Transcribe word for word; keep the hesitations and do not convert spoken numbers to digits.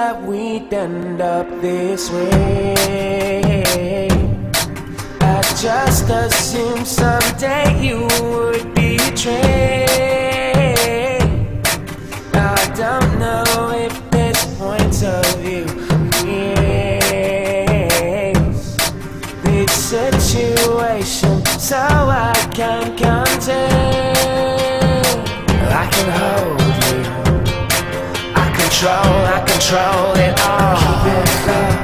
that we'd end up this way. I just assumed someday you would betray. I don't know if this point of view is this situation, so I can contain. I can hold you, I control, I control it all. Keep it close.